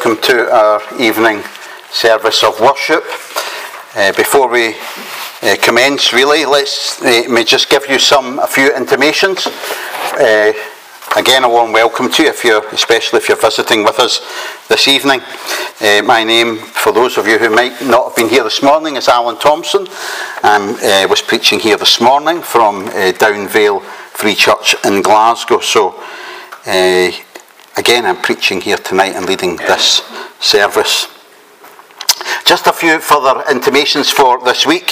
welcome to our evening service of worship. Before we commence, really, let me just give you a few intimations. Again, a warm welcome to you, especially if you're visiting with us this evening. My name, for those of you who might not have been here this morning, is Alan Thompson. I was preaching here this morning from Downvale Free Church in Glasgow. So, again, I'm preaching here tonight and leading this service. Just a few further intimations for this week.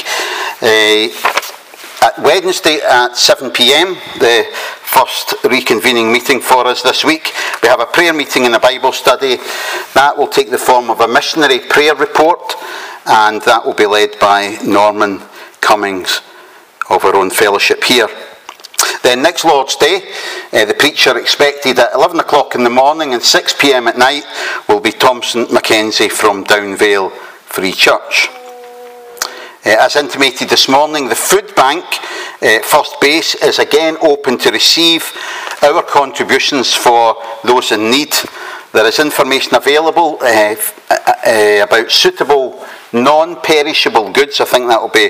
At Wednesday at 7 p.m, the first reconvening meeting for us this week, we have a prayer meeting and a Bible study. That will take the form of a missionary prayer report, and that will be led by Norman Cummings of our own fellowship here. Then next Lord's Day, the preacher expected at 11 o'clock in the morning and 6 p.m. at night will be Thompson Mackenzie from Downvale Free Church. As intimated this morning, the food bank, First Base, is again open to receive our contributions for those in need. There is information available about suitable non-perishable goods. I think that will be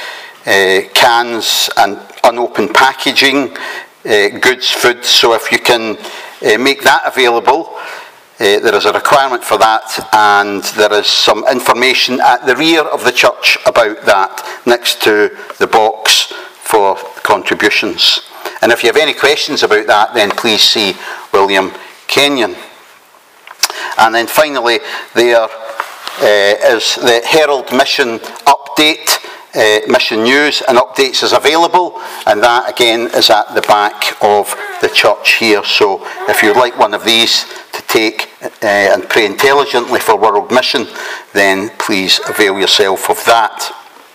cans and unopened packaging, goods, food. So if you can make that available, there is a requirement for that, and there is some information at the rear of the church about that, next to the box for contributions. And if you have any questions about that, then please see William Kenyon. And then finally, there is the Herald Mission update. Mission news and updates is available, and that again is at the back of the church here. So if you'd like one of these to take and pray intelligently for World Mission, then please avail yourself of that.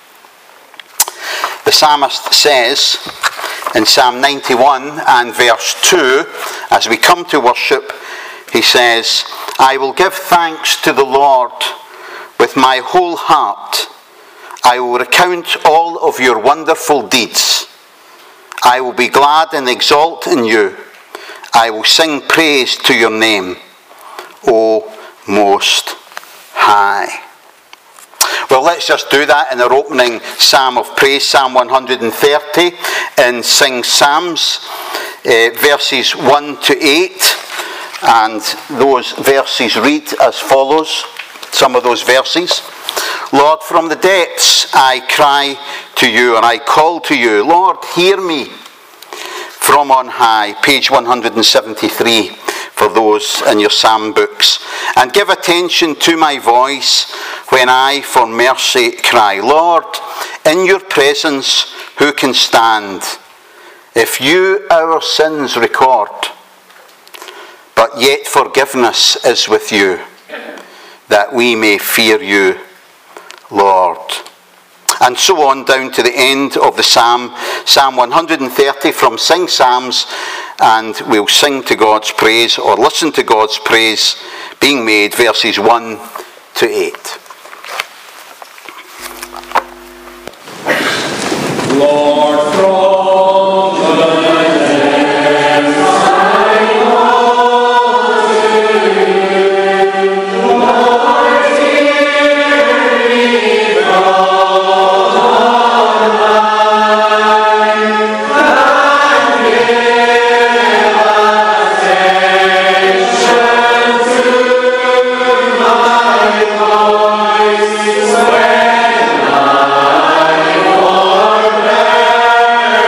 The psalmist says in Psalm 91 and verse 2, as we come to worship, he says, "I will give thanks to the Lord with my whole heart. I will recount all of your wonderful deeds. I will be glad and exult in you. I will sing praise to your name, O Most High." Well, let's just do that in our opening psalm of praise, Psalm 130 in Sing Psalms, verses 1 to 8. And those verses read as follows, some of those verses. "Lord, from the depths I cry to you, and I call to you. Lord, hear me from on high." Page 173 for those in your psalm books. "And give attention to my voice when I for mercy cry. Lord, in your presence who can stand? If you our sins record, but yet forgiveness is with you, that we may fear you, Lord." And so on down to the end of the psalm, Psalm 130 from Sing Psalms, and we'll sing to God's praise or listen to God's praise being made, verses 1 to 8. Lord, from the depths I call to you. Lord, hear me from on high, and give attention to my voice when I for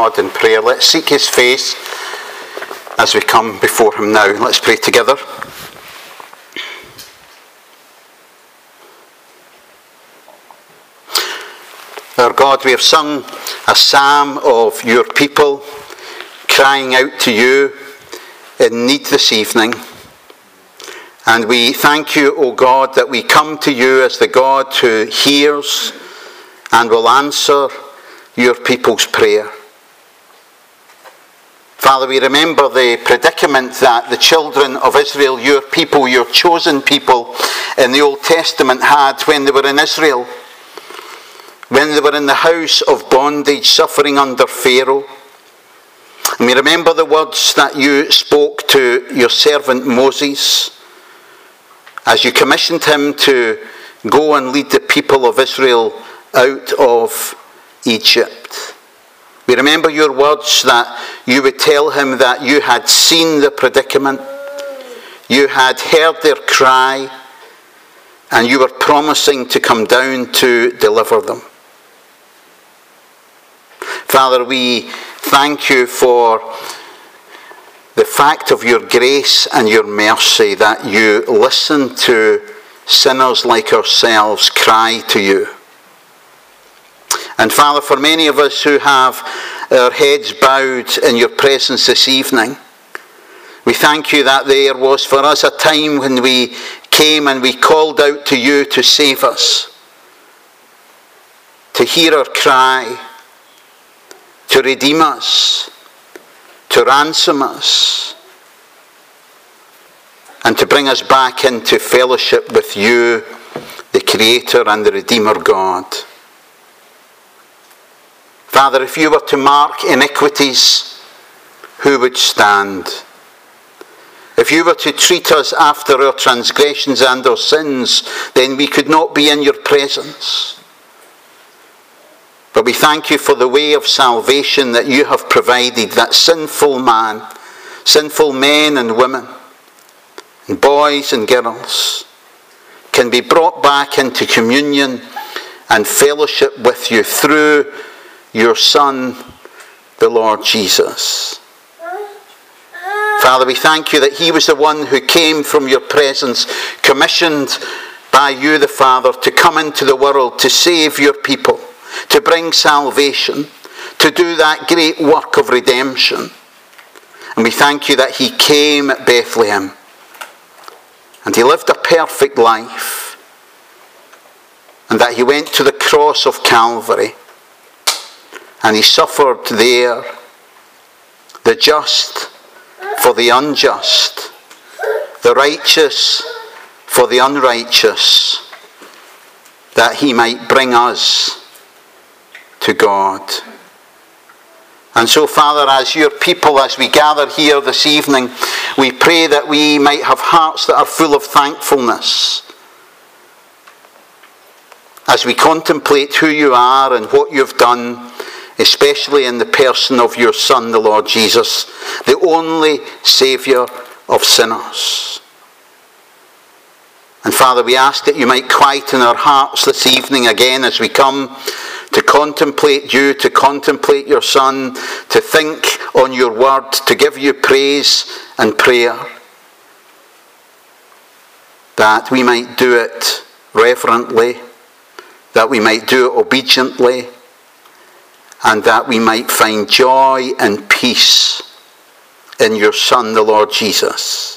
God in prayer. Let's seek his face as we come before him now. Let's pray together. Our God, we have sung a psalm of your people crying out to you in need this evening. And we thank you, O God, that we come to you as the God who hears and will answer your people's prayer. Father, we remember the predicament that the children of Israel, your people, your chosen people in the Old Testament had when they were in Israel, when they were in the house of bondage, suffering under Pharaoh. And we remember the words that you spoke to your servant Moses as you commissioned him to go and lead the people of Israel out of Egypt. We remember your words that you would tell him that you had seen the predicament, you had heard their cry, and you were promising to come down to deliver them. Father, we thank you for the fact of your grace and your mercy, that you listen to sinners like ourselves cry to you. And Father, for many of us who have our heads bowed in your presence this evening, we thank you that there was for us a time when we came and we called out to you to save us, to hear our cry, to redeem us, to ransom us, and to bring us back into fellowship with you, the Creator and the Redeemer God. Father, if you were to mark iniquities, who would stand? If you were to treat us after our transgressions and our sins, then we could not be in your presence. But we thank you for the way of salvation that you have provided, that sinful man, sinful men and women, and boys and girls, can be brought back into communion and fellowship with you through your Son, the Lord Jesus. Father, we thank you that he was the one who came from your presence, commissioned by you, the Father, to come into the world to save your people, to bring salvation, to do that great work of redemption. And we thank you that he came at Bethlehem and he lived a perfect life, and that he went to the cross of Calvary and he suffered there, the just for the unjust, the righteous for the unrighteous, that he might bring us to God. And so, Father, as your people, as we gather here this evening, we pray that we might have hearts that are full of thankfulness as we contemplate who you are and what you've done, especially in the person of your Son, the Lord Jesus, the only Saviour of sinners. And Father, we ask that you might quieten our hearts this evening again as we come to contemplate you, to contemplate your Son, to think on your word, to give you praise and prayer, that we might do it reverently, that we might do it obediently, and that we might find joy and peace in your Son, the Lord Jesus.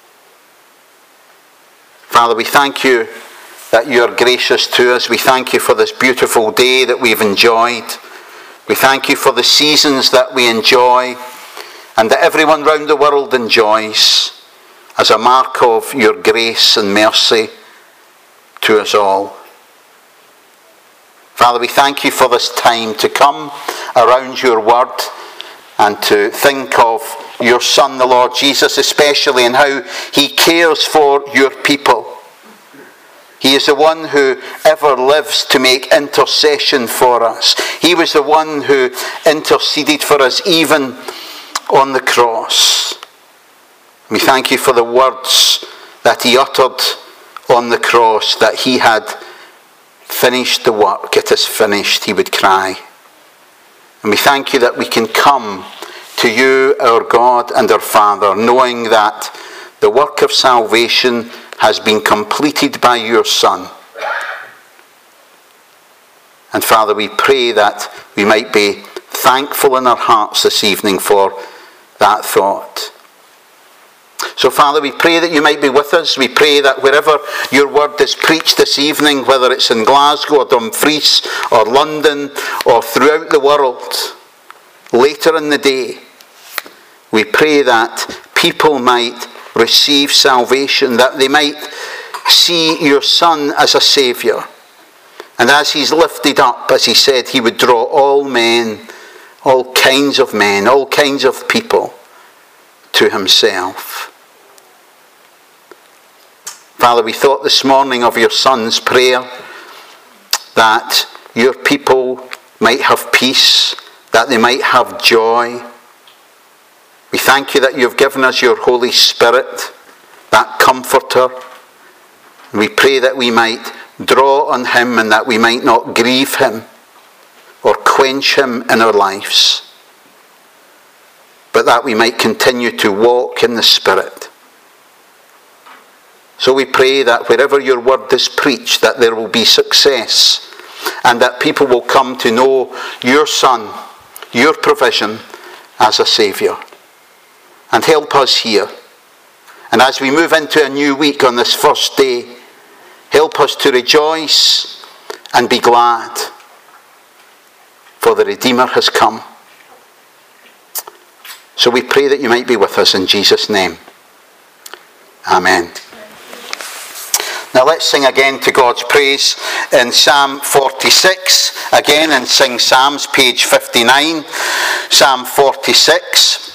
Father, we thank you that you are gracious to us. We thank you for this beautiful day that we've enjoyed. We thank you for the seasons that we enjoy and that everyone round the world enjoys as a mark of your grace and mercy to us all. Father, we thank you for this time to come around your word and to think of your Son, the Lord Jesus, especially, and how he cares for your people. He is the one who ever lives to make intercession for us. He was the one who interceded for us even on the cross. We thank you for the words that he uttered on the cross, that he had finished the work. It is finished, he would cry. And we thank you that we can come to you, our God and our Father, knowing that the work of salvation has been completed by your Son. And Father, we pray that we might be thankful in our hearts this evening for that thought. So Father, we pray that you might be with us. We pray that wherever your word is preached this evening, whether it's in Glasgow or Dumfries or London or throughout the world, later in the day, we pray that people might receive salvation, that they might see your Son as a Saviour. And as he's lifted up, as he said, he would draw all men, all kinds of men, all kinds of people to himself. Father, we thought this morning of your Son's prayer that your people might have peace, that they might have joy. We thank you that you have given us your Holy Spirit, that comforter. And we pray that we might draw on him and that we might not grieve him or quench him in our lives, but that we might continue to walk in the Spirit. So we pray that wherever your word is preached, that there will be success and that people will come to know your Son, your provision as a Saviour. And help us here. And as we move into a new week on this first day, help us to rejoice and be glad, for the Redeemer has come. So we pray that you might be with us in Jesus' name. Amen. Now let's sing again to God's praise in Psalm 46. Again, and sing Psalms, page 59. Psalm 46.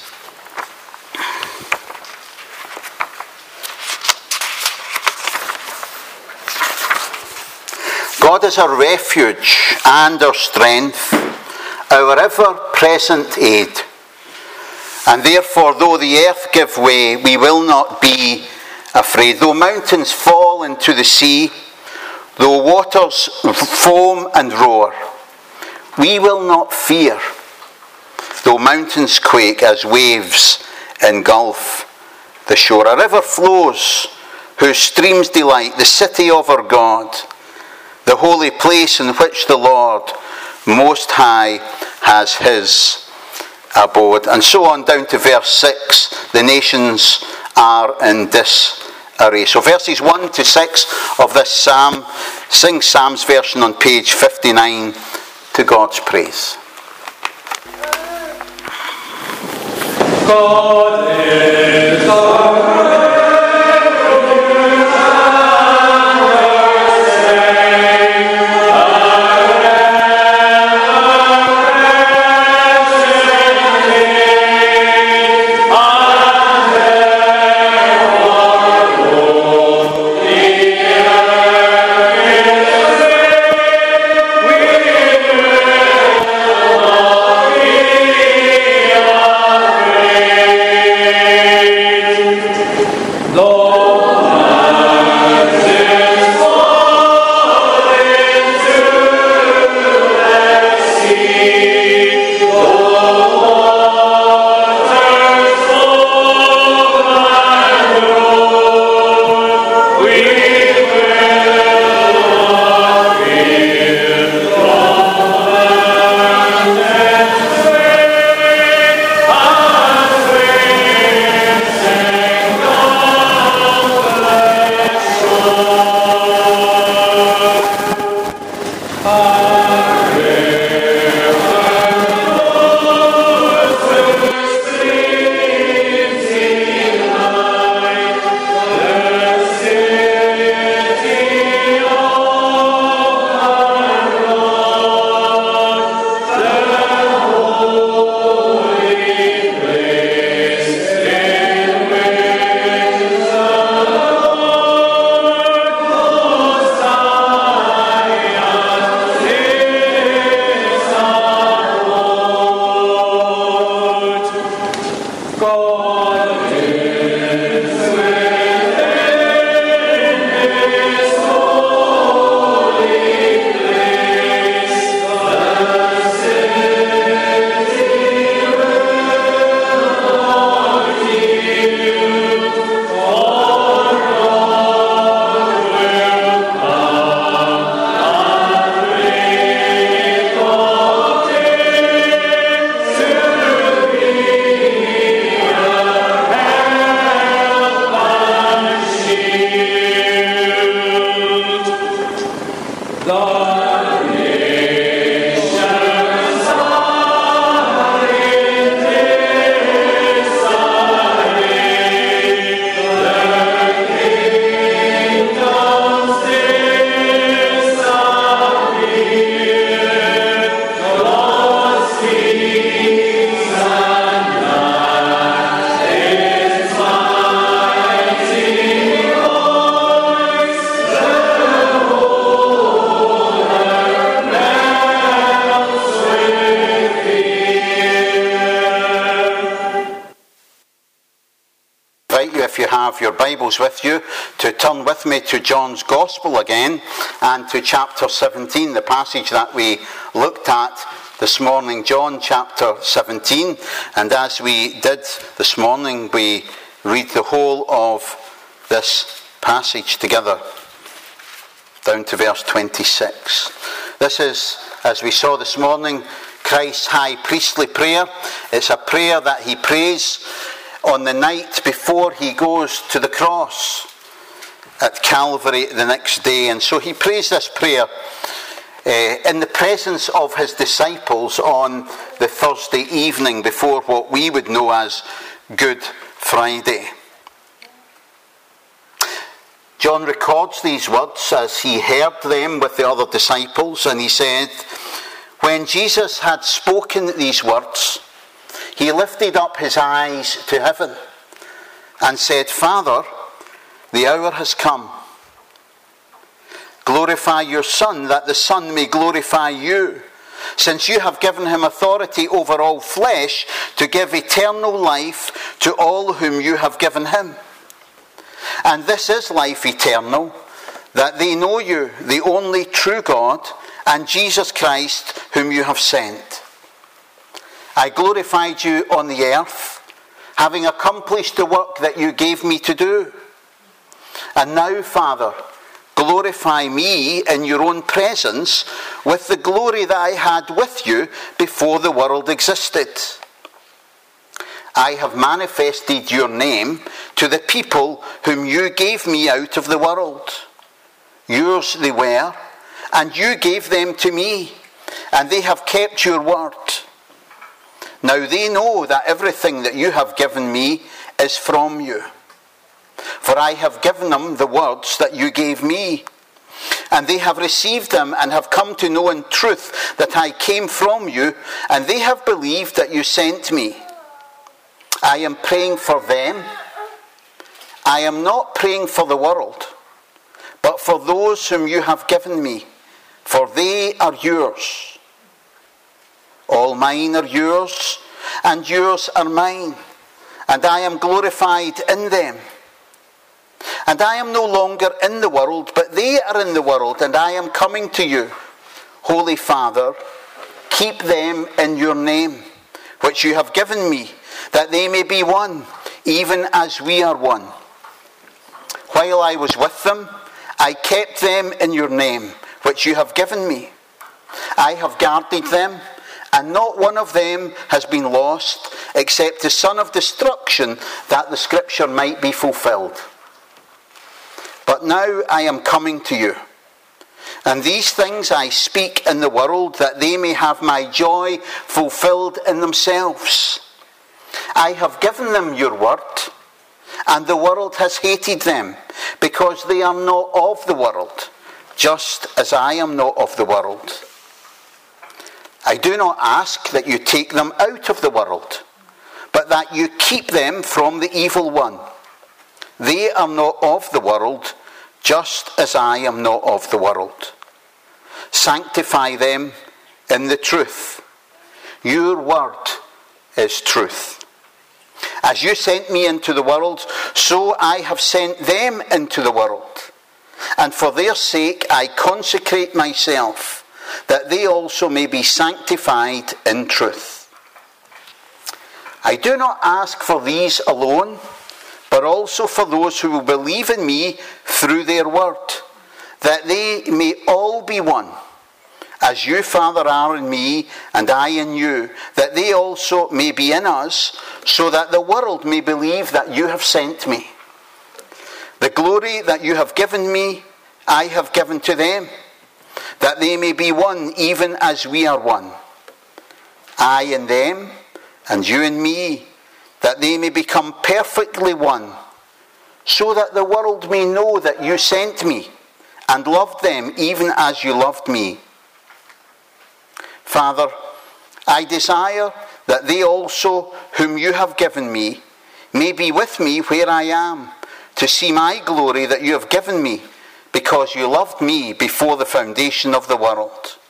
God is our refuge and our strength, our ever-present aid. And therefore, though the earth give way, we will not be afraid. Though mountains fall into the sea, though waters foam and roar, we will not fear. Though mountains quake as waves engulf the shore. A river flows whose streams delight the city of our God, the holy place in which the Lord Most High has his abode. And so on down to verse 6, the nations are in disarray. So verses 1 to 6 of this psalm, sing Psalms version on page 59 to God's praise. God is our if you have your Bibles with you, to turn with me to John's Gospel again and to chapter 17, the passage that we looked at this morning, John chapter 17. And as we did this morning, we read the whole of this passage together, down to verse 26. This is, as we saw this morning, Christ's high priestly prayer. It's a prayer that he prays on the night before he goes to the cross at Calvary the next day. And so he prays this prayer in the presence of his disciples on the Thursday evening before what we would know as Good Friday. John records these words as he heard them with the other disciples, and he said, when Jesus had spoken these words, he lifted up his eyes to heaven and said, Father, the hour has come. Glorify your Son, that the Son may glorify you, since you have given him authority over all flesh to give eternal life to all whom you have given him. And this is life eternal, that they know you, the only true God, and Jesus Christ, whom you have sent. I glorified you on the earth, having accomplished the work that you gave me to do. And now, Father, glorify me in your own presence with the glory that I had with you before the world existed. I have manifested your name to the people whom you gave me out of the world. Yours they were, and you gave them to me, and they have kept your word. Now they know that everything that you have given me is from you. For I have given them the words that you gave me, and they have received them and have come to know in truth that I came from you, and they have believed that you sent me. I am praying for them. I am not praying for the world, but for those whom you have given me, for they are yours. All mine are yours, and yours are mine, and I am glorified in them. And I am no longer in the world, but they are in the world, and I am coming to you. Holy Father, keep them in your name, which you have given me, that they may be one, even as we are one. While I was with them, I kept them in your name, which you have given me. I have guarded them, and not one of them has been lost, except the son of destruction, that the scripture might be fulfilled. But now I am coming to you, and these things I speak in the world, that they may have my joy fulfilled in themselves. I have given them your word, and the world has hated them, because they are not of the world, just as I am not of the world. I do not ask that you take them out of the world, but that you keep them from the evil one. They are not of the world, just as I am not of the world. Sanctify them in the truth. Your word is truth. As you sent me into the world, so I have sent them into the world. And for their sake I consecrate myself, that they also may be sanctified in truth. I do not ask for these alone, but also for those who will believe in me through their word, that they may all be one, as you, Father, are in me, and I in you, that they also may be in us, so that the world may believe that you have sent me. The glory that you have given me, I have given to them, that they may be one, even as we are one. I in them, and you in me, that they may become perfectly one, so that the world may know that you sent me, and loved them even as you loved me. Father, I desire that they also, whom you have given me, may be with me where I am, to see my glory that you have given me, because you loved me before the foundation of the world.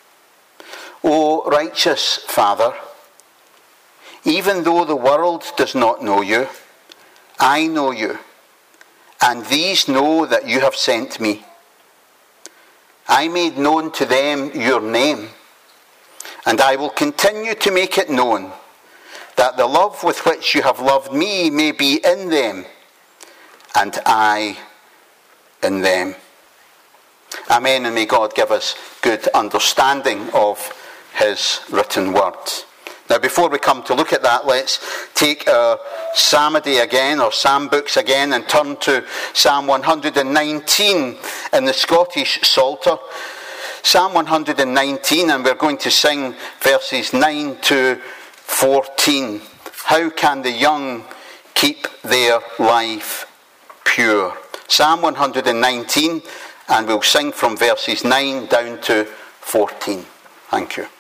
O righteous Father, even though the world does not know you, I know you, and these know that you have sent me. I made known to them your name, and I will continue to make it known, that the love with which you have loved me may be in them, and I in them. Amen, and may God give us good understanding of his written word. Now, before we come to look at that, let's take our psalmody again, or psalm books again, and turn to Psalm 119 in the Scottish Psalter. Psalm 119, and we're going to sing verses 9 to 14. How can the young keep their life pure? Psalm 119, and we'll sing from verses 9 down to 14. Thank you.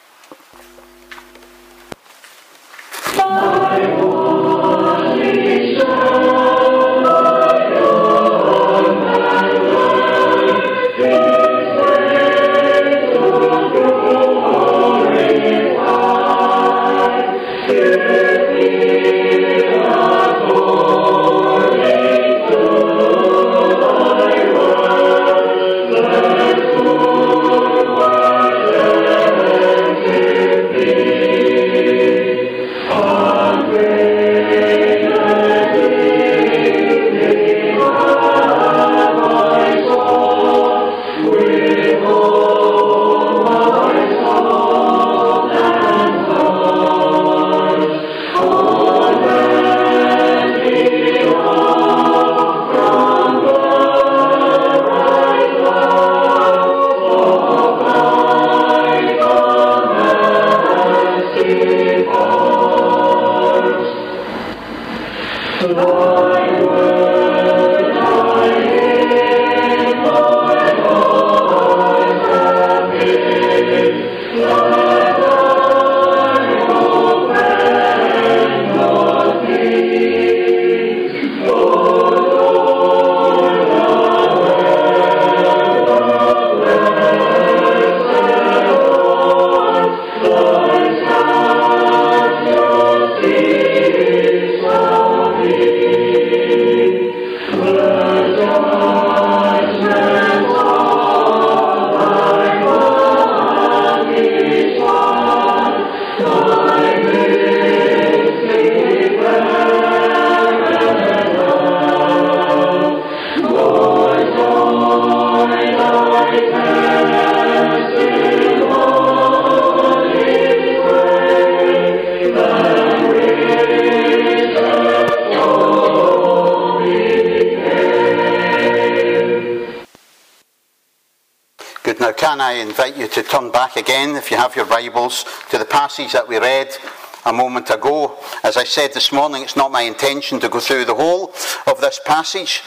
Can I invite you to turn back again, if you have your Bibles, to the passage that we read a moment ago. As I said this morning, it's not my intention to go through the whole of this passage,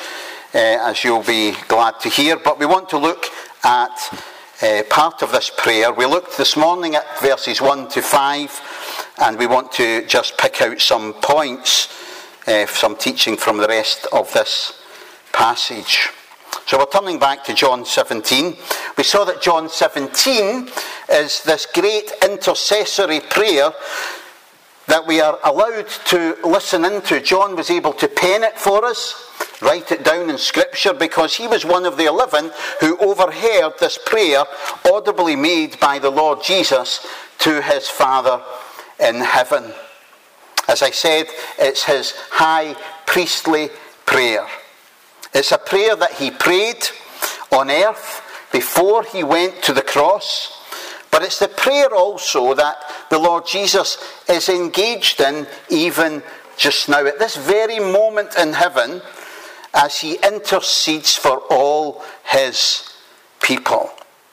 as you'll be glad to hear, but we want to look at part of this prayer. We looked this morning at verses 1 to 5, and we want to just pick out some points, some teaching from the rest of this passage. So we're turning back to John 17. We saw that John 17 is this great intercessory prayer that we are allowed to listen into. John was able to pen it for us, write it down in Scripture, because he was one of the 11 who overheard this prayer audibly made by the Lord Jesus to his Father in heaven. As I said, it's his high priestly prayer. It's a prayer that he prayed on earth before he went to the cross, but it's the prayer also that the Lord Jesus is engaged in even just now, at this very moment in heaven, as he intercedes for all his people.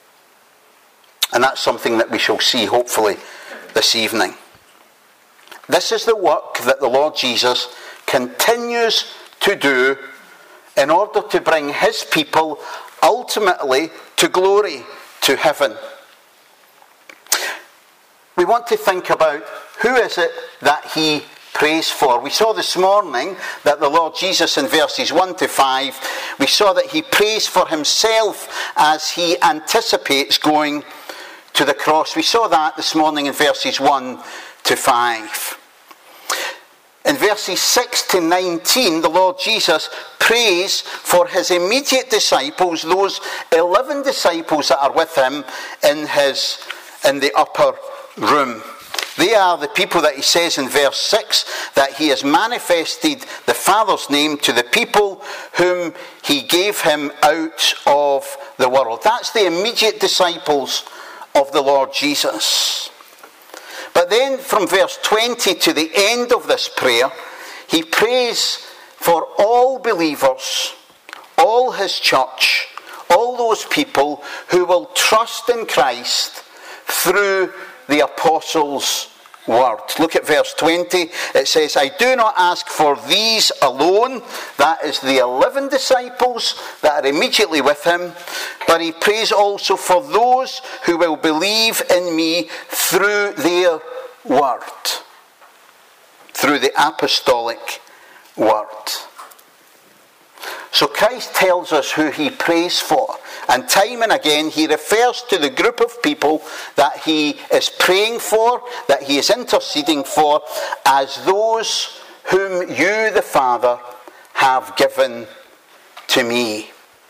And that's something that we shall see, hopefully, this evening. This is the work that the Lord Jesus continues to do in order to bring his people ultimately to glory, to heaven. We want to think about who is it that he prays for. We saw this morning that the Lord Jesus in verses 1 to 5, we saw that he prays for himself as he anticipates going to the cross. We saw that this morning in verses 1 to 5. In verses 6 to 19, the Lord Jesus prays for his immediate disciples, those 11 disciples that are with him in the upper room. They are the people that he says in verse 6 that he has manifested the Father's name to the people whom he gave him out of the world. That's the immediate disciples of the Lord Jesus. But then from verse 20 to the end of this prayer, he prays for all believers, all his church, all those people who will trust in Christ through the apostles' word. Look at verse 20. It says, I do not ask for these alone. That is the 11 disciples that are immediately with him. But he prays also for those who will believe in me through their word. Through the apostolic word. So Christ tells us who he prays for. And time and again he refers to the group of people that he is praying for, that he is interceding for, as those whom you, the Father, have given to me.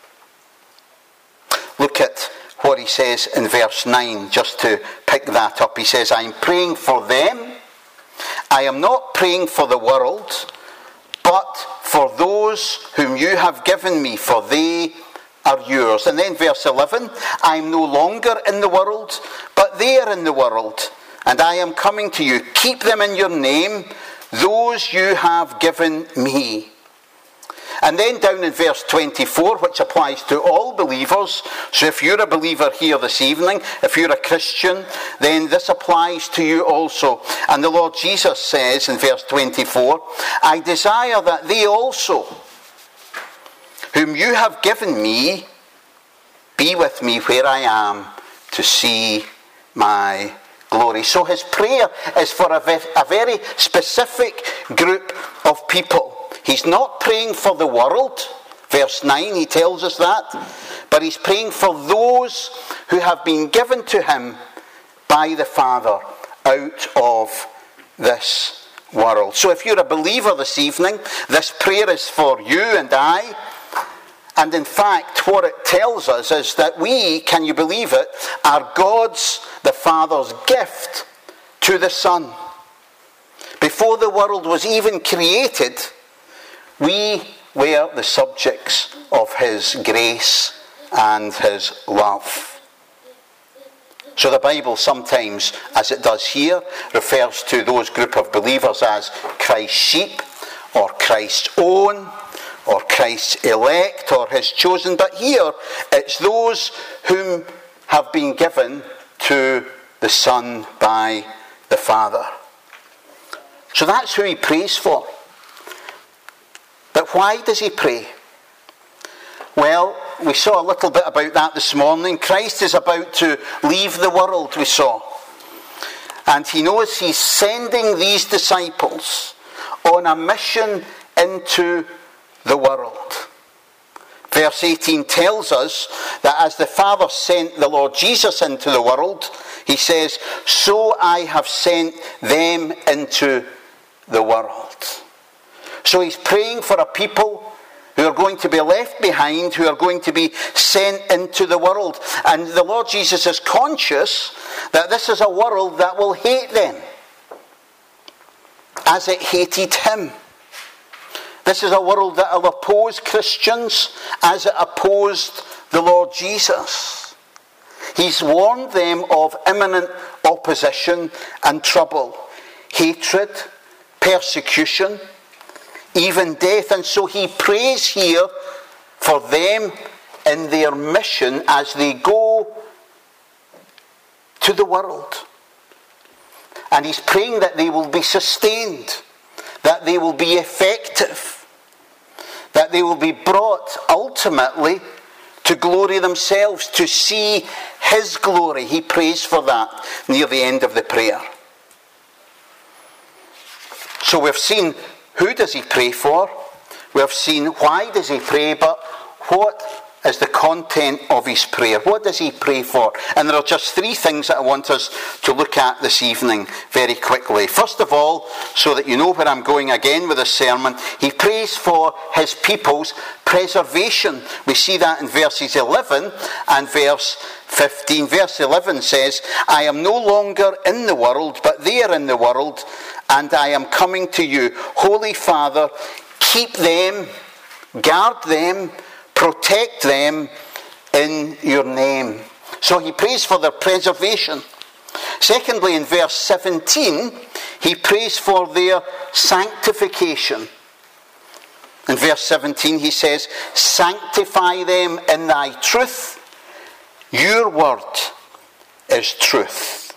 Look at what he says in verse 9, just to pick that up. He says, I am praying for them. I am not praying for the world, but for those whom you have given me, for they are yours. And then verse 11, I am no longer in the world, but they are in the world, and I am coming to you. Keep them in your name, those you have given me. And then down in verse 24, which applies to all believers. So if you're a believer here this evening, if you're a Christian, then this applies to you also. And the Lord Jesus says in verse 24, I desire that they also, whom you have given me, be with me where I am, to see my glory. So his prayer is for a very specific group of people. He's not praying for the world. Verse 9, he tells us that. But he's praying for those who have been given to him by the Father out of this world. So if you're a believer this evening, this prayer is for you and I. And in fact, what it tells us is that we, can you believe it, are God's, the Father's gift to the Son. Before the world was even created, we were the subjects of his grace and his love. So the Bible sometimes, as it does here, refers to those group of believers as Christ's sheep, or Christ's own, or Christ's elect, or his chosen. But here, it's those whom have been given to the Son by the Father. So that's who he prays for. But why does he pray? Well, we saw a little bit about that this morning. Christ is about to leave the world, we saw. And he knows he's sending these disciples on a mission into the world. Verse 18 tells us that as the Father sent the Lord Jesus into the world, he says, so I have sent them into the world. So he's praying for a people who are going to be left behind, who are going to be sent into the world. And the Lord Jesus is conscious that this is a world that will hate them, as it hated him. This is a world that will oppose Christians as it opposed the Lord Jesus. He's warned them of imminent opposition and trouble, hatred, persecution, even death. And so he prays here for them in their mission as they go to the world. And he's praying that they will be sustained, that they will be effective, that they will be brought ultimately to glory themselves, to see his glory. He prays for that near the end of the prayer. So we've seen who does he pray for? We've seen why does he pray, but what is the content of his prayer. What does he pray for? And there are just three things that I want us to look at this evening very quickly. First of all, so that you know where I'm going again with this sermon, he prays for his people's preservation. We see that in verses 11 and verse 15. Verse 11 says, I am no longer in the world, but they are in the world, and I am coming to you. Holy Father, keep them, guard them, protect them in your name. So he prays for their preservation. Secondly, in verse 17, he prays for their sanctification. In verse 17 he says, sanctify them in thy truth. Your word is truth.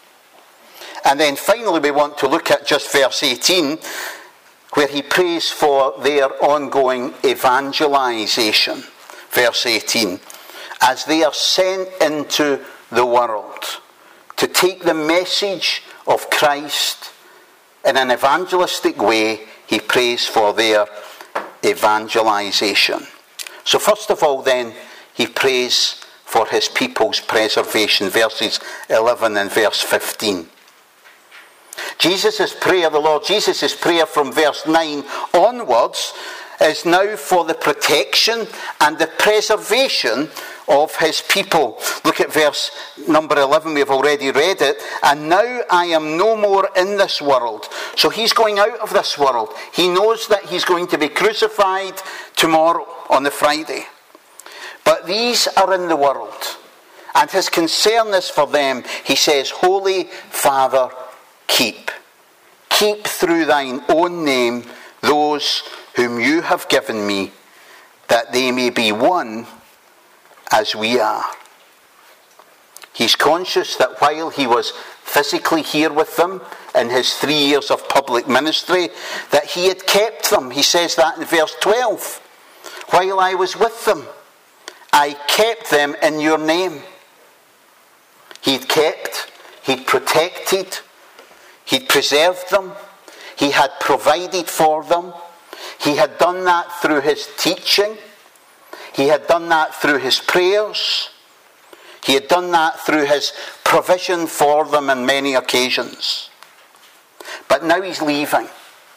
And then finally we want to look at just verse 18, where he prays for their ongoing evangelization. Verse 18. As they are sent into the world to take the message of Christ in an evangelistic way, he prays for their evangelization. So first of all then, he prays for his people's preservation. Verses 11 and verse 15. Jesus' prayer, the Lord Jesus' prayer from verse 9 onwards, is now for the protection and the preservation of his people. Look at verse number 11, we've already read it. And now I am no more in this world. So he's going out of this world. He knows that he's going to be crucified tomorrow on the Friday. But these are in the world. And his concern is for them. He says, Holy Father, keep through thine own name those whom you have given me, that they may be one as we are. He's conscious that while he was physically here with them in his 3 years of public ministry, that he had kept them. He says that in verse 12. While I was with them, I kept them in your name. He'd kept, he'd protected, he'd preserved them, he had provided for them. He had done that through his teaching. He had done that through his prayers. He had done that through his provision for them on many occasions. But now he's leaving.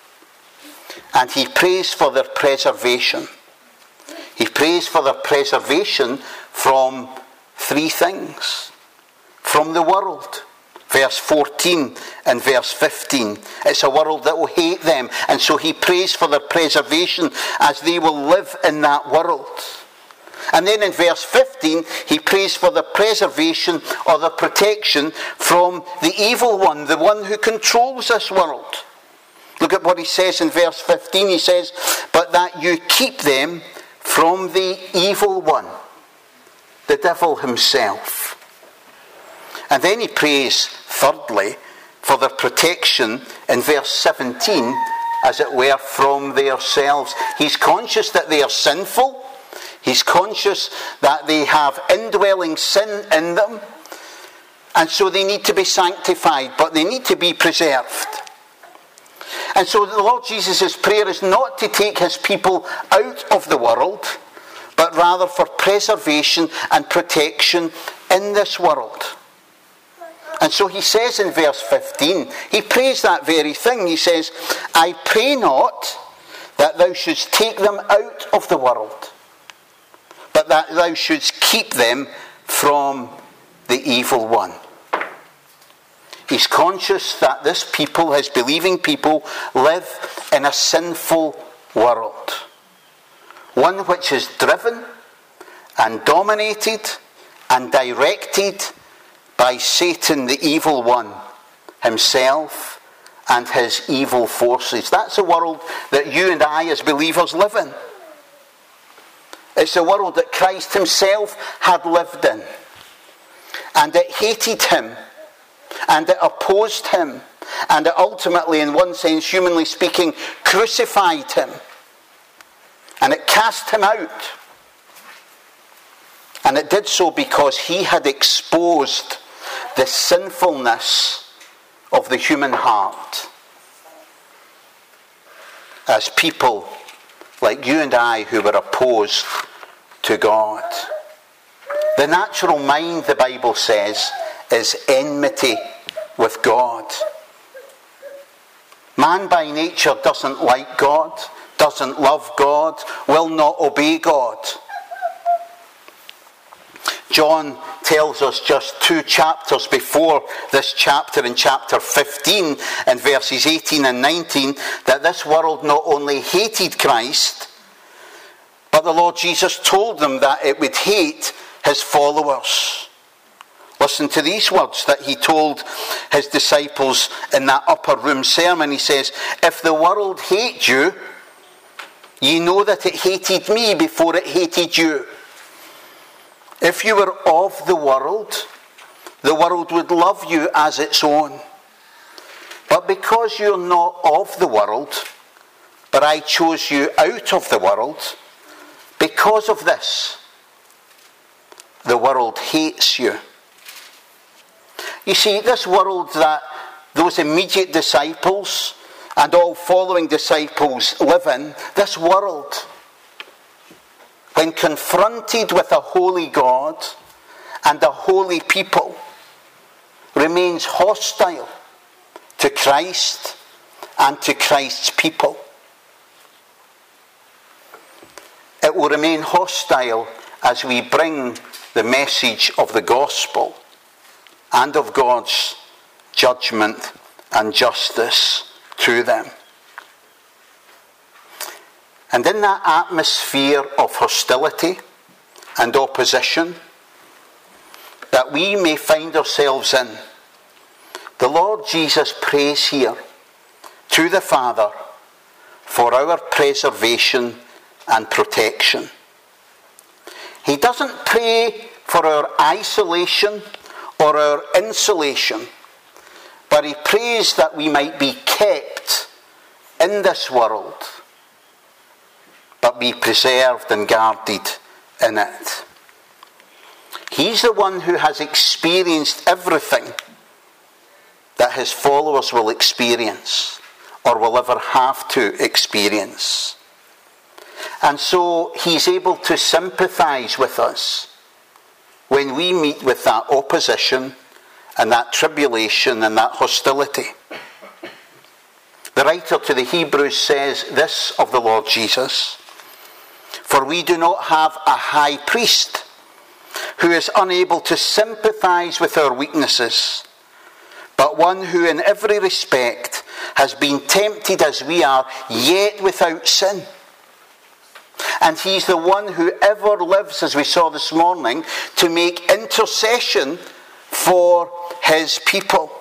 And he prays for their preservation. He prays for their preservation from three things. From the world. Verse 14 and verse 15. It's a world that will hate them. And so he prays for their preservation as they will live in that world. And then in verse 15, he prays for the preservation or the protection from the evil one, the one who controls this world. Look at what he says in verse 15. He says, but that you keep them from the evil one, the devil himself. And then he prays, thirdly, for their protection in verse 17, as it were, from themselves. He's conscious that they are sinful. He's conscious that they have indwelling sin in them. And so they need to be sanctified, but they need to be preserved. And so the Lord Jesus' prayer is not to take his people out of the world, but rather for preservation and protection in this world. And so he says in verse 15, he prays that very thing. He says, I pray not that thou shouldst take them out of the world, but that thou shouldst keep them from the evil one. He's conscious that this people, his believing people, live in a sinful world. One which is driven and dominated and directed by Satan, the evil one, himself and his evil forces. That's the world that you and I as believers live in. It's the world that Christ himself had lived in. And it hated him. And it opposed him. And it ultimately, in one sense, humanly speaking, crucified him. And it cast him out. And it did so because he had exposed the sinfulness of the human heart. As people like you and I who were opposed to God. The natural mind, the Bible says, is enmity with God. Man by nature doesn't like God, doesn't love God, will not obey God. John tells us just 2 chapters before this chapter, in chapter 15 and verses 18 and 19, that this world not only hated Christ, but the Lord Jesus told them that it would hate his followers. Listen to these words that he told his disciples in that upper room sermon. He says, "If the world hate you, ye know that it hated me before it hated you. If you were of the world would love you as its own. But because you're not of the world, but I chose you out of the world, because of this, the world hates you." You see, this world that those immediate disciples and all following disciples live in, this world, when confronted with a holy God and a holy people, remains hostile to Christ and to Christ's people. It will remain hostile as we bring the message of the gospel and of God's judgment and justice to them. And in that atmosphere of hostility and opposition that we may find ourselves in, the Lord Jesus prays here to the Father for our preservation and protection. He doesn't pray for our isolation or our insulation, but he prays that we might be kept in this world, but be preserved and guarded in it. He's the one who has experienced everything that his followers will experience or will ever have to experience. And so he's able to sympathize with us when we meet with that opposition and that tribulation and that hostility. The writer to the Hebrews says this of the Lord Jesus: "For we do not have a high priest who is unable to sympathize with our weaknesses, but one who in every respect has been tempted as we are, yet without sin." And he's the one who ever lives, as we saw this morning, to make intercession for his people.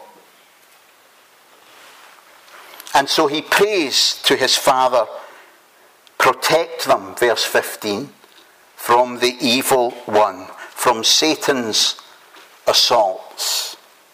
And so he prays to his Father, protect them, verse 15, from the evil one, from Satan's assaults.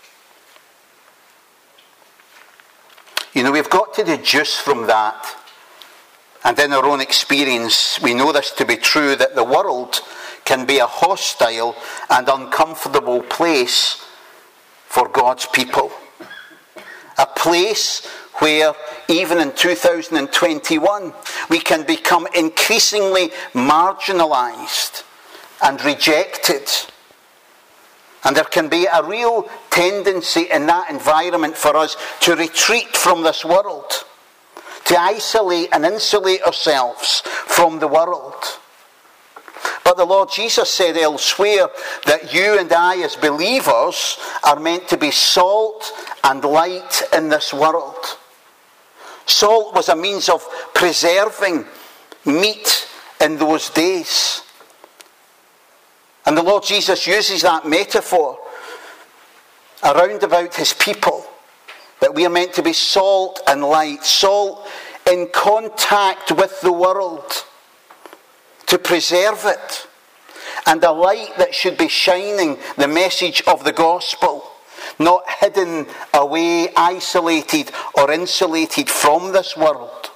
You know, we've got to deduce from that, and in our own experience, we know this to be true, that the world can be a hostile and uncomfortable place for God's people. A place where, even in 2021, we can become increasingly marginalized and rejected. And there can be a real tendency in that environment for us to retreat from this world, to isolate and insulate ourselves from the world. But the Lord Jesus said elsewhere that you and I as believers are meant to be salt and light in this world. Salt was a means of preserving meat in those days. And the Lord Jesus uses that metaphor around about his people, that we are meant to be salt and light, salt in contact with the world, to preserve it, and a light that should be shining the message of the gospel, not hidden away, isolated or insulated from this world.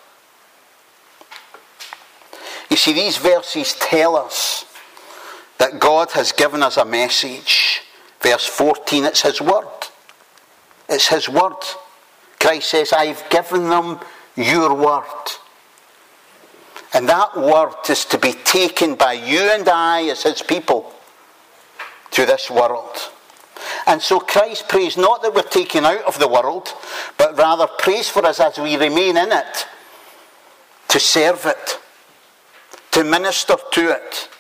You see, these verses tell us that God has given us a message. Verse 14, it's his word. It's his word. Christ says, I've given them your word. And that word is to be taken by you and I as his people to this world. And so Christ prays not that we're taken out of the world, but rather prays for us as we remain in it, to serve it, to minister to it.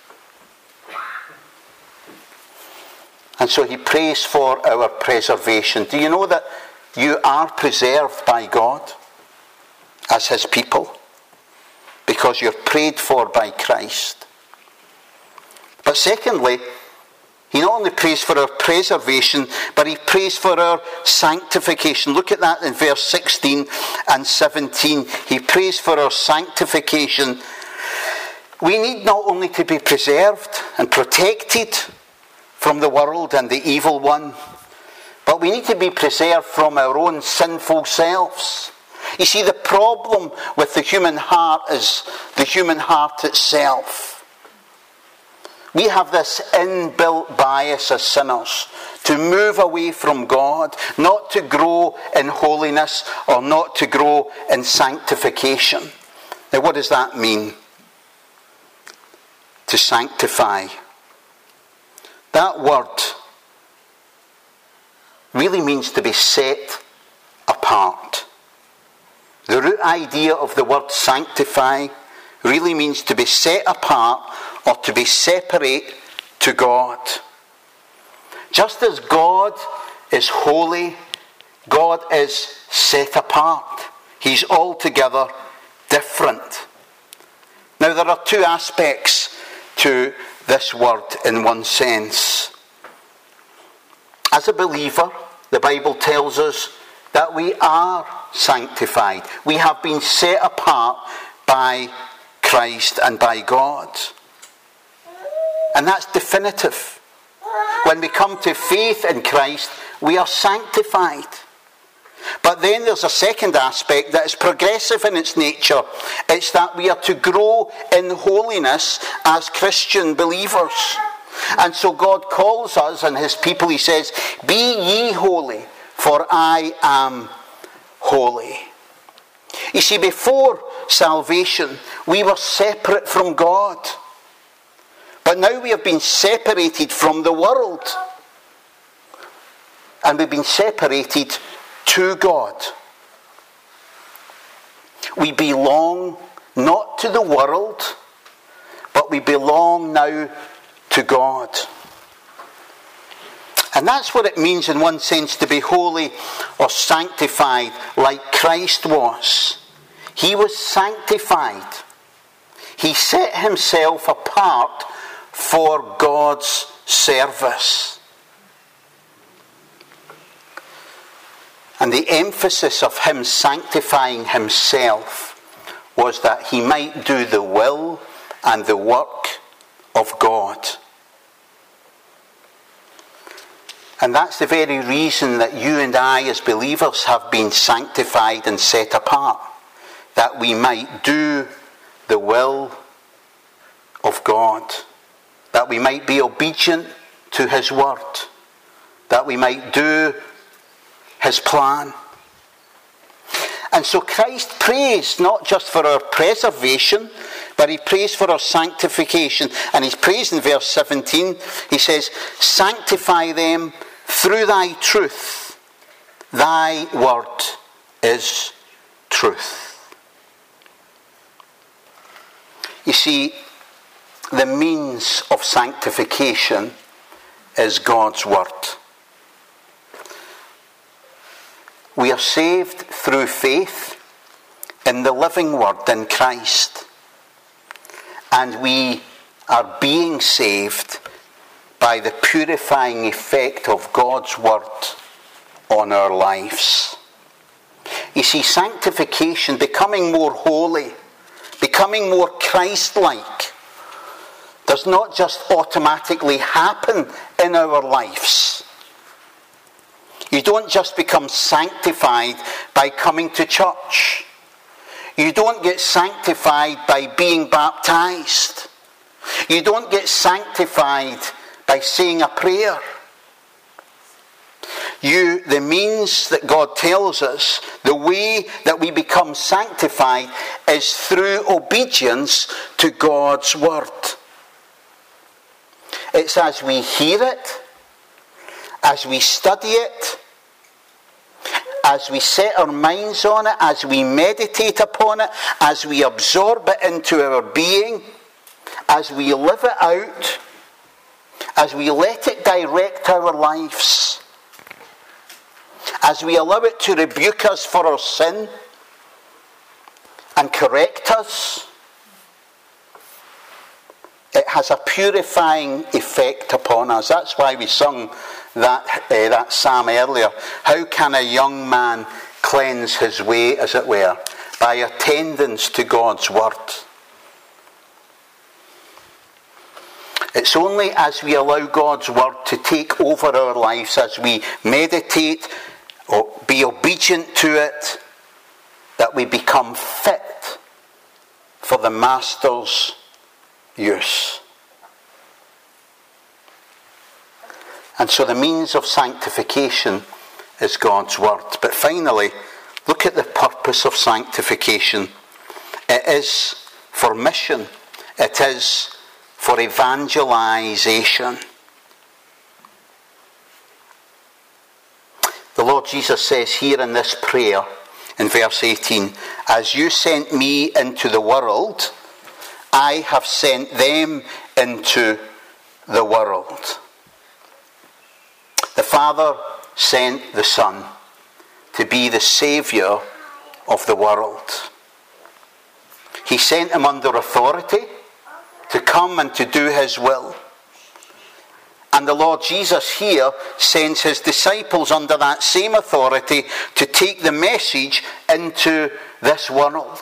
And so he prays for our preservation. Do you know that you are preserved by God as his people? Because you're prayed for by Christ. But secondly, he not only prays for our preservation, but he prays for our sanctification. Look at that in verse 16 and 17. He prays for our sanctification. We need not only to be preserved and protected from the world and the evil one, but we need to be preserved from our own sinful selves. You see, the problem with the human heart is the human heart itself. We have this inbuilt bias as sinners to move away from God, not to grow in holiness or not to grow in sanctification. Now, what does that mean? To sanctify. That word really means to be set apart. The root idea of the word sanctify really means to be set apart or to be separate to God. Just as God is holy, God is set apart. He's altogether different. Now, there are two aspects to this word in one sense. As a believer, the Bible tells us that we are sanctified. We have been set apart by Christ and by God. And that's definitive. When we come to faith in Christ, we are sanctified. But then there's a second aspect that is progressive in its nature. It's that we are to grow in holiness as Christian believers. And so God calls us and his people, he says, "Be ye holy, for I am holy." You see, before salvation, we were separate from God. But now we have been separated from the world. And we've been separated to God. We belong not to the world, but we belong now to God. And that's what it means in one sense to be holy or sanctified like Christ was. He was sanctified. He set himself apart for God's service. And the emphasis of him sanctifying himself was that he might do the will and the work of God. And that's the very reason that you and I as believers have been sanctified and set apart. That we might do the will of God. That we might be obedient to his word. That we might do his plan. And so Christ prays not just for our preservation, but he prays for our sanctification. And he prays in verse 17, he says, "Sanctify them through thy truth. Thy word is truth." You see, the means of sanctification is God's word. We are saved through faith in the living word in Christ. And we are being saved by the purifying effect of God's word on our lives. You see, sanctification, becoming more holy, becoming more Christ-like, does not just automatically happen in our lives. You don't just become sanctified by coming to church. You don't get sanctified by being baptized. You don't get sanctified by saying a prayer. The means that God tells us, the way that we become sanctified is through obedience to God's word. It's as we hear it, as we study it, as we set our minds on it, as we meditate upon it, as we absorb it into our being, as we live it out, as we let it direct our lives, as we allow it to rebuke us for our sin and correct us, it has a purifying effect upon us. That's why we sung that psalm earlier. How can a young man cleanse his way, as it were? By attendance to God's word. It's only as we allow God's word to take over our lives, as we meditate or be obedient to it, that we become fit for the Master's use. And so the means of sanctification is God's word. But finally, look at the purpose of sanctification. It is for mission. It is for evangelization. The Lord Jesus says here in this prayer, in verse 18, as you sent me into the world, I have sent them into the world. The Father sent the Son to be the Saviour of the world. He sent him under authority to come and to do his will. And the Lord Jesus here sends his disciples under that same authority to take the message into this world.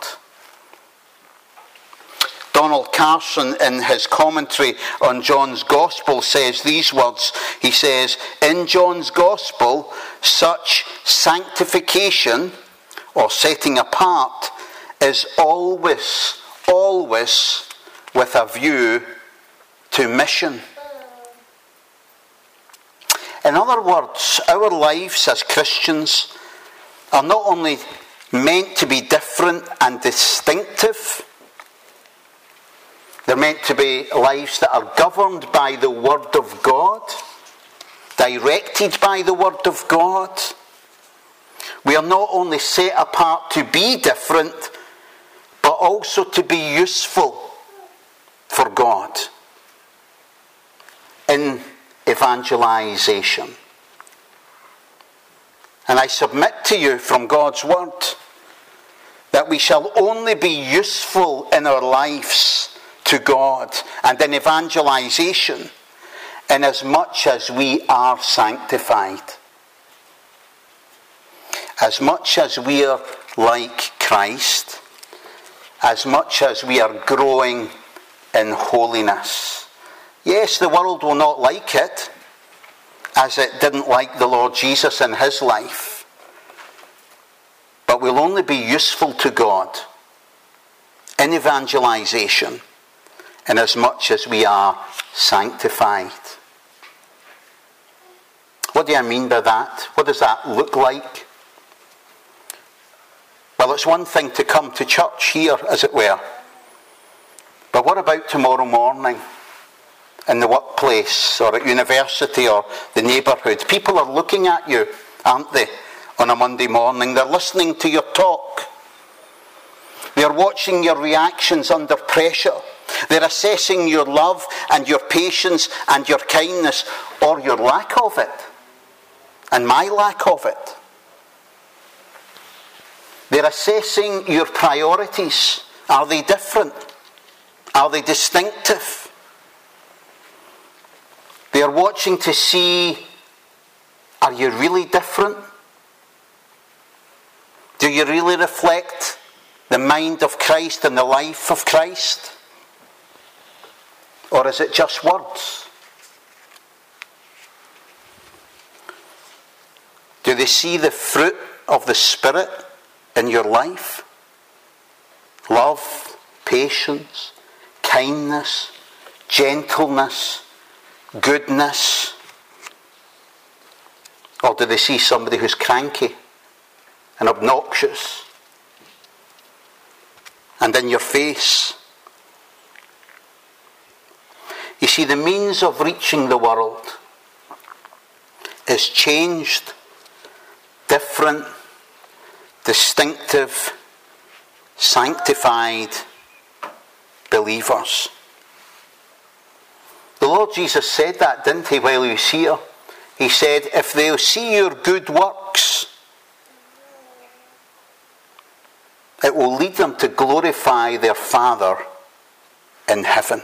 Donald Carson, in his commentary on John's Gospel, says these words. He says, in John's Gospel, such sanctification, or setting apart, is always with a view to mission. In other words, our lives as Christians are not only meant to be different and distinctive, they're meant to be lives that are governed by the Word of God, directed by the Word of God. We are not only set apart to be different, but also to be useful for God in evangelization. And I submit to you from God's Word that we shall only be useful in our lives to God and in evangelization inasmuch as we are sanctified. As much as we are like Christ, as much as we are growing in holiness. Yes, the world will not like it, as it didn't like the Lord Jesus in his life. But we'll only be useful to God in evangelization inasmuch as we are sanctified. What do I mean by that? What does that look like? Well, it's one thing to come to church here, as it were. But what about tomorrow morning? In the workplace or at university or the neighbourhood? People are looking at you, aren't they, on a Monday morning? They're listening to your talk. They're watching your reactions under pressure. They're assessing your love and your patience and your kindness, or your lack of it, and my lack of it. They're assessing your priorities. Are they different? Are they distinctive? They're watching to see, are you really different? Do you really reflect the mind of Christ and the life of Christ? Or is it just words? Do they see the fruit of the Spirit in your life? Love, patience, kindness, gentleness, goodness? Or do they see somebody who's cranky and obnoxious and in your face? You see, the means of reaching the world is changed, different, distinctive, sanctified believers. The Lord Jesus said that, didn't he, while he was here? He said, if they'll see your good works, it will lead them to glorify their Father in heaven.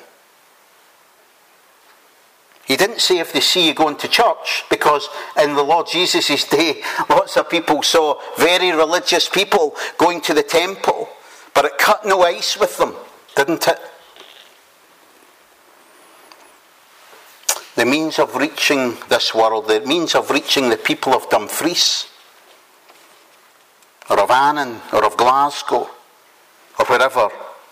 He didn't say if they see you going to church, because in the Lord Jesus' day, lots of people saw very religious people going to the temple, but it cut no ice with them, didn't it? The means of reaching this world, the means of reaching the people of Dumfries, or of Annan, or of Glasgow, or wherever,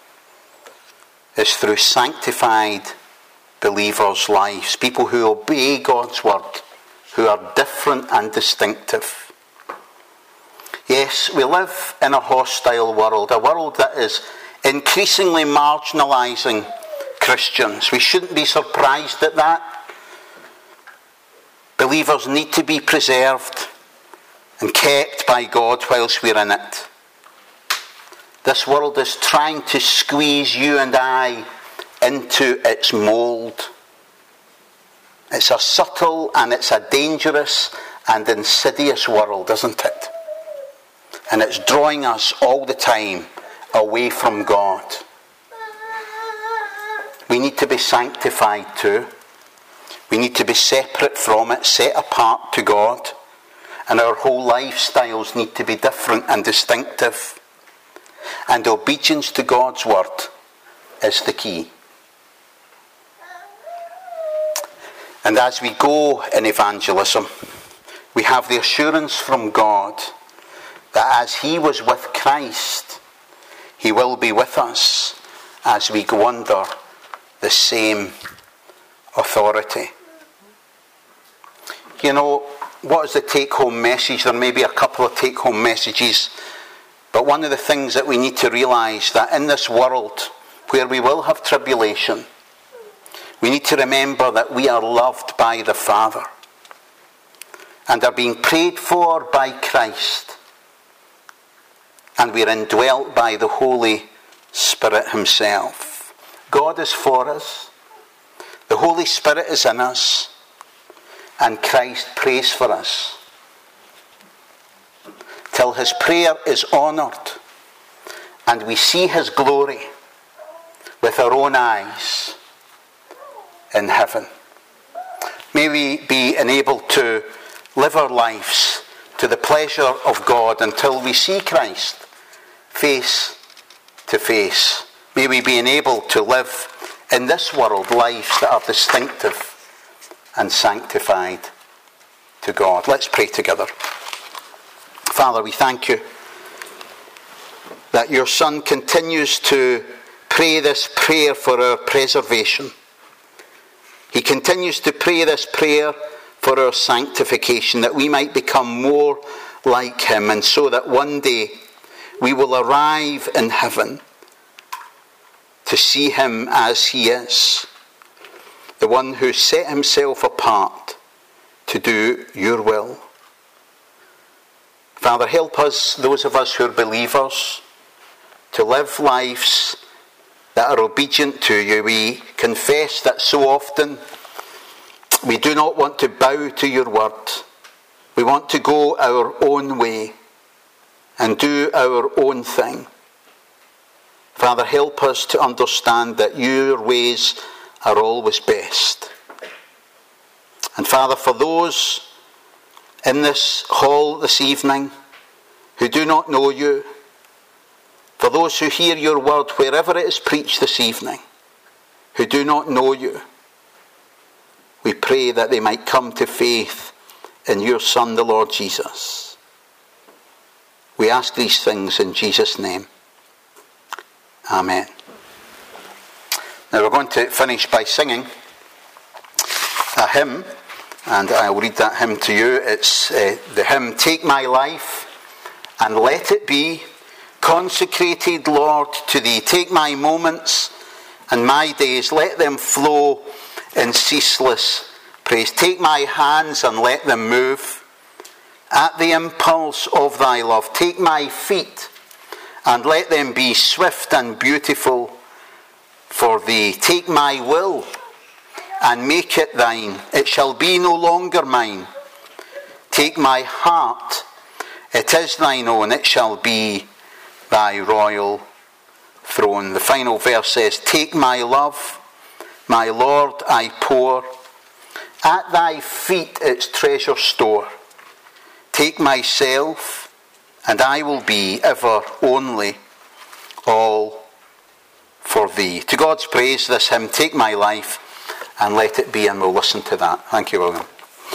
is through sanctified believers' lives, people who obey God's word, who are different and distinctive. Yes, we live in a hostile world, a world that is increasingly marginalising Christians. We shouldn't be surprised at that. Believers need to be preserved and kept by God whilst we're in it. This world is trying to squeeze you and I into its mould. It's a subtle and it's a dangerous and insidious world, isn't it? And it's drawing us all the time away from God. We need to be sanctified too. We need to be separate from it, set apart to God. And our whole lifestyles need to be different and distinctive. And obedience to God's word is the key. And as we go in evangelism, we have the assurance from God that as he was with Christ, he will be with us as we go under the same authority. You know, what is the take-home message? There may be a couple of take-home messages, but one of the things that we need to realise, that in this world where we will have tribulation, we need to remember that we are loved by the Father and are being prayed for by Christ, and we are indwelt by the Holy Spirit himself. God is for us, the Holy Spirit is in us, and Christ prays for us till his prayer is honoured and we see his glory with our own eyes in heaven. May we be enabled to live our lives to the pleasure of God until we see Christ face to face. May we be enabled to live in this world lives that are distinctive and sanctified to God. Let's pray together. Father, we thank you that your Son continues to pray this prayer for our preservation. He continues to pray this prayer for our sanctification, that we might become more like him, and so that one day we will arrive in heaven to see him as he is, the one who set himself apart to do your will. Father, help us, those of us who are believers, to live lives that are obedient to you. We confess that so often we do not want to bow to your word. We want to go our own way and do our own thing. Father, help us to understand that your ways are always best. And Father, for those in this hall this evening who do not know you, for those who hear your word wherever it is preached this evening, who do not know you, we pray that they might come to faith in your Son, the Lord Jesus. We ask these things in Jesus' name. Amen. Now we're going to finish by singing a hymn And I'll read that hymn to you. It's the hymn, Take My Life and Let It Be Consecrated, Lord, to Thee. Take my moments and my days, let them flow in ceaseless praise. Take my hands and let them move at the impulse of Thy love. Take my feet and let them be swift and beautiful for Thee. Take my will and make it Thine. It shall be no longer mine. Take my heart, it is Thine own. It shall be Thy royal throne. The final verse says, Take my love, my Lord, I pour at Thy feet its treasure store. Take myself, and I will be ever only all for Thee. To God's praise, this hymn, Take My Life and Let It Be, and we'll listen to that. Thank you, William.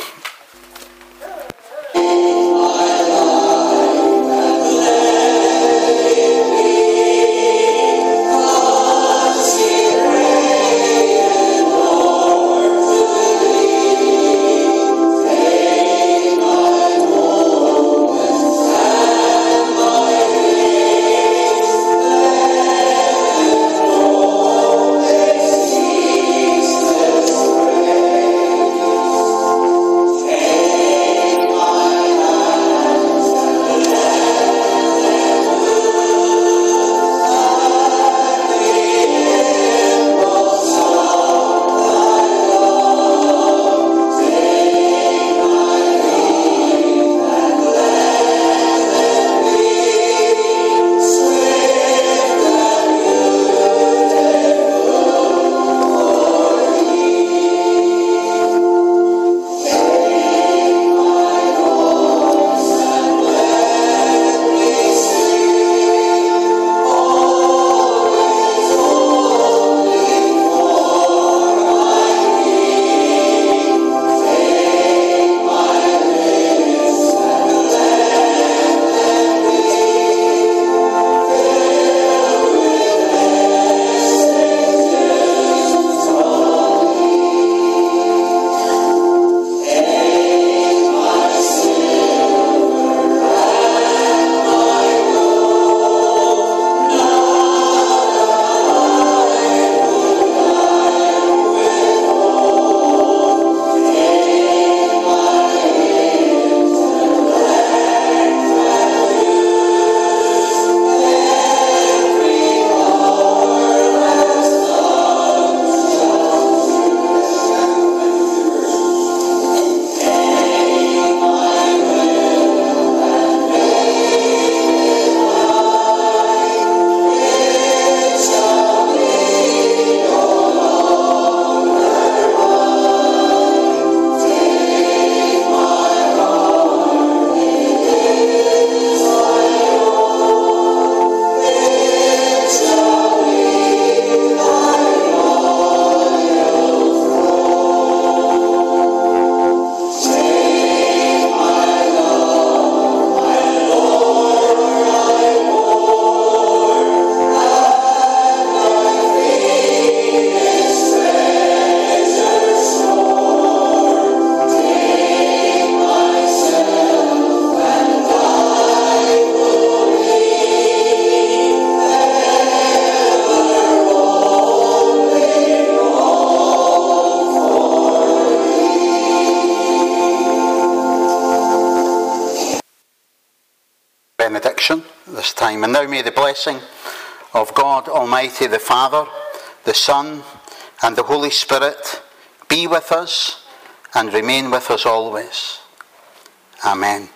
Benediction this time. And now may the blessing of God Almighty, the Father, the Son, and the Holy Spirit be with us and remain with us always. Amen.